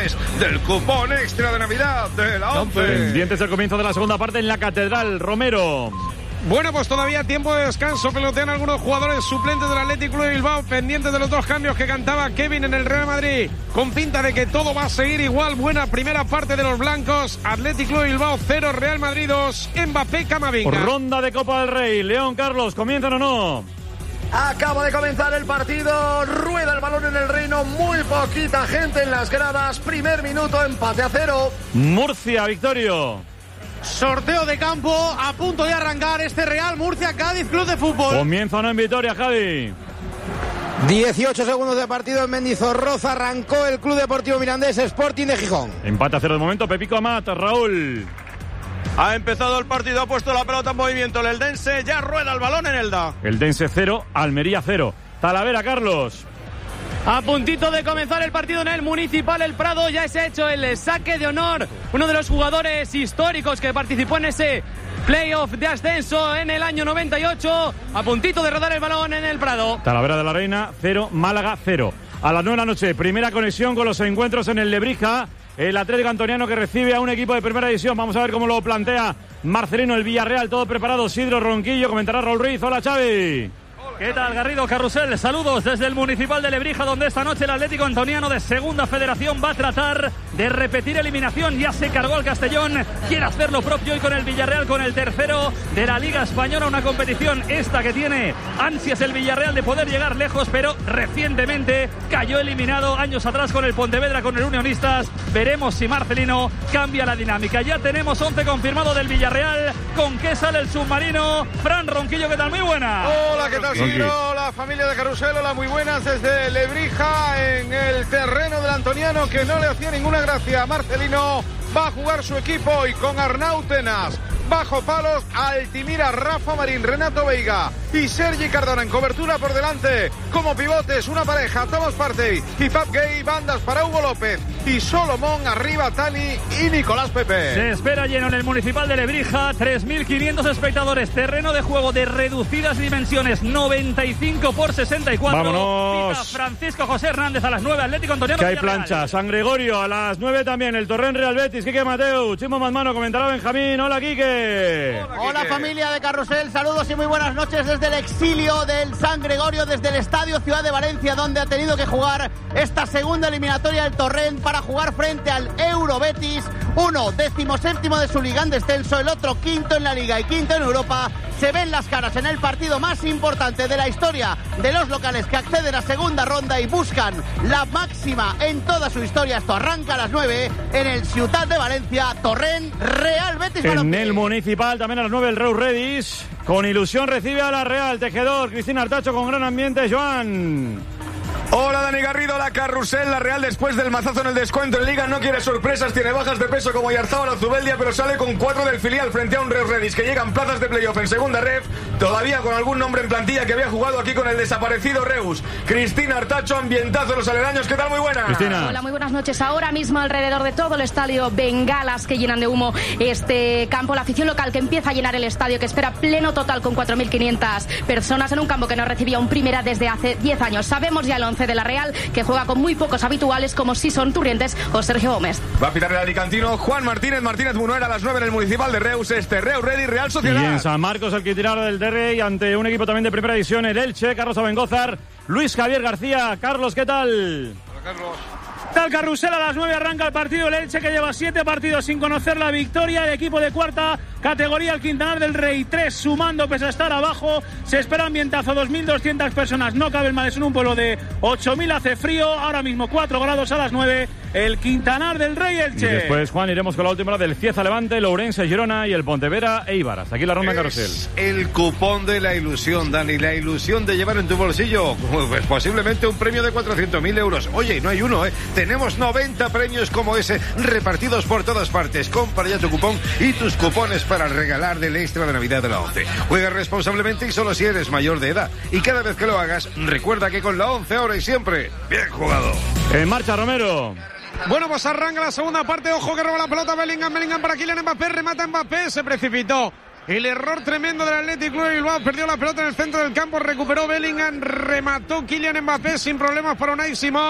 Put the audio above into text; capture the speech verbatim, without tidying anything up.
ganadores del cupón extra de Navidad de la ONCE. Pendientes del comienzo de la segunda parte en la Catedral. Romero. Bueno, pues todavía tiempo de descanso. Pelotean algunos jugadores suplentes del Athletic Club de Bilbao, pendientes de los dos cambios que cantaba Kevin en el Real Madrid. Con pinta de que todo va a seguir igual. Buena primera parte de los blancos. Athletic Club de Bilbao cero, Real Madrid dos. Mbappé, Camavinga. Ronda de Copa del Rey. León, Carlos, ¿comienzan o no? Acaba de comenzar el partido. Rueda el balón en el Reino. Muy poquita gente en las gradas. Primer minuto, empate a cero. Murcia, Victorio. Sorteo de campo a punto de arrancar este Real Murcia Cádiz Club de Fútbol. Comienza o no en Vitoria, Javi. dieciocho segundos de partido en Mendizorroza. Arrancó el Club Deportivo Mirandés Sporting de Gijón. Empate a cero de momento. Pepico Amat, Raúl. Ha empezado el partido, ha puesto la pelota en movimiento el Eldense, ya rueda el balón en Elda. Eldense cero, Almería cero. Talavera, Carlos. A puntito de comenzar el partido en el Municipal El Prado, ya se ha hecho el saque de honor. Uno de los jugadores históricos que participó en ese playoff de ascenso en el año noventa y ocho. A puntito de rodar el balón en el Prado. Talavera de la Reina cero, Málaga cero. A las nueve de la noche, primera conexión con los encuentros en el Lebrija. El Atlético Antoniano que recibe a un equipo de primera división. Vamos a ver cómo lo plantea Marcelino, el Villarreal. Todo preparado, Sidro Ronquillo. Comentará Raúl Ruiz. Hola, Xavi. ¿Qué tal, Garrido, Carrusel? Saludos desde el Municipal de Lebrija, donde esta noche el Atlético Antoniano de Segunda Federación va a tratar de repetir eliminación. Ya se cargó el Castellón, quiere hacer lo propio hoy con el Villarreal, con el tercero de la Liga Española. Una competición esta que tiene ansias el Villarreal de poder llegar lejos, pero recientemente cayó eliminado años atrás con el Pontevedra, con el Unionistas. Veremos si Marcelino cambia la dinámica. Ya tenemos once confirmado del Villarreal. ¿Con qué sale el submarino? Fran Ronquillo, ¿qué tal? Muy buena. Hola, ¿qué tal? Hola, familia de Carrusel, hola, muy buenas desde Lebrija, en el terreno del Antoniano, que no le hacía ninguna gracia a Marcelino. Va a jugar su equipo y con Arnau Tenas, bajo palos, Altimira, Rafa Marín, Renato Veiga y Sergi Cardona en cobertura por delante. Como pivotes, una pareja, Thomas Partey y Pap Gay, bandas para Hugo López y Solomón, arriba Tani y Nicolás Pepe. Se espera lleno en el Municipal de Lebrija, tres mil quinientos espectadores, terreno de juego de reducidas dimensiones, noventa y cinco por sesenta y cuatro. Vámonos. Pita Francisco José Hernández a las nueve, Atlético Antoniano. Que hay plancha, San Gregorio a las nueve también, el Torrent Real Betis, Quique Mateu, Chimo Mazmano, comentará Benjamín. Hola, Quique. Hola, Hola familia de Carrusel, saludos y muy buenas noches desde el exilio del San Gregorio, desde el Estadio Ciudad de Valencia, donde ha tenido que jugar esta segunda eliminatoria del Torrent para jugar frente al Euro Betis. Uno décimo séptimo de su liga en descenso, el otro quinto en la liga y quinto en Europa. Se ven las caras en el partido más importante de la historia de los locales que acceden a segunda ronda y buscan la máxima en toda su historia. Esto arranca a las nueve en el Ciutat de Valencia, Torrent Real Betis. En Balompié. el Municipal también a las nueve el Reus Redis. Con ilusión recibe a la Real. Tejedor, Cristina Artacho con gran ambiente. Joan. Hola Dani Garrido, la Carrusel, la Real después del mazazo en el descuento en Liga no quiere sorpresas, tiene bajas de peso como Yarzábal o Zubeldia, pero sale con cuatro del filial frente a un Reus Redis que llegan plazas de playoff en segunda ref, todavía con algún nombre en plantilla que había jugado aquí con el desaparecido Reus. Cristina Artacho, ambientazo en los aledaños, ¿qué tal? Muy buena. Cristina. Hola, muy buenas noches. Ahora mismo alrededor de todo el estadio, bengalas que llenan de humo este campo, la afición local que empieza a llenar el estadio, que espera pleno total con cuatro mil quinientas personas en un campo que no recibía un primera desde hace diez años. Sabemos ya el once de la Real, que juega con muy pocos habituales como Sison Turrientes o Sergio Gómez. Va a pitar el alicantino Juan Martínez Martínez Munuera a las nueve en el Municipal de Reus, este Reus Redis Real Sociedad. Y en San Marcos el itinerario del Derrey ante un equipo también de primera división, el Elche, Carlos Abengózar, Luis Javier García. Carlos, ¿qué tal? Hola, Carlos. Tal Carrusel, a las nueve arranca el partido. El Elche, que lleva siete partidos sin conocer la victoria. El equipo de cuarta categoría, el Quintanar del Rey, tres sumando pese a estar abajo. Se espera ambientazo, dos mil doscientas personas. No cabe más en un pueblo de ocho mil, hace frío. Ahora mismo cuatro grados a las nueve. El Quintanar del Rey, Elche. Y después, Juan, iremos con la última hora del Cieza Levante, Lourense, Girona y el Pontevedra e Eibar. Hasta aquí la ronda, Carrusel. El cupón de la ilusión, Dani, la ilusión de llevar en tu bolsillo pues posiblemente un premio de cuatrocientos mil euros. Oye, no hay uno, ¿eh? Tenemos noventa premios como ese repartidos por todas partes. Compra ya tu cupón y tus cupones para regalar del extra de Navidad de la ONCE. Juega responsablemente y solo si eres mayor de edad. Y cada vez que lo hagas, recuerda que con la ONCE ahora y siempre, bien jugado. En marcha, Romero. Bueno, pues arranca la segunda parte. Ojo que roba la pelota Bellingham. Bellingham para Kylian Mbappé. Remata Mbappé. Se precipitó. El error tremendo del Athletic Club de Bilbao. Perdió la pelota en el centro del campo. Recuperó Bellingham. Remató Kylian Mbappé sin problemas para Unai Simón.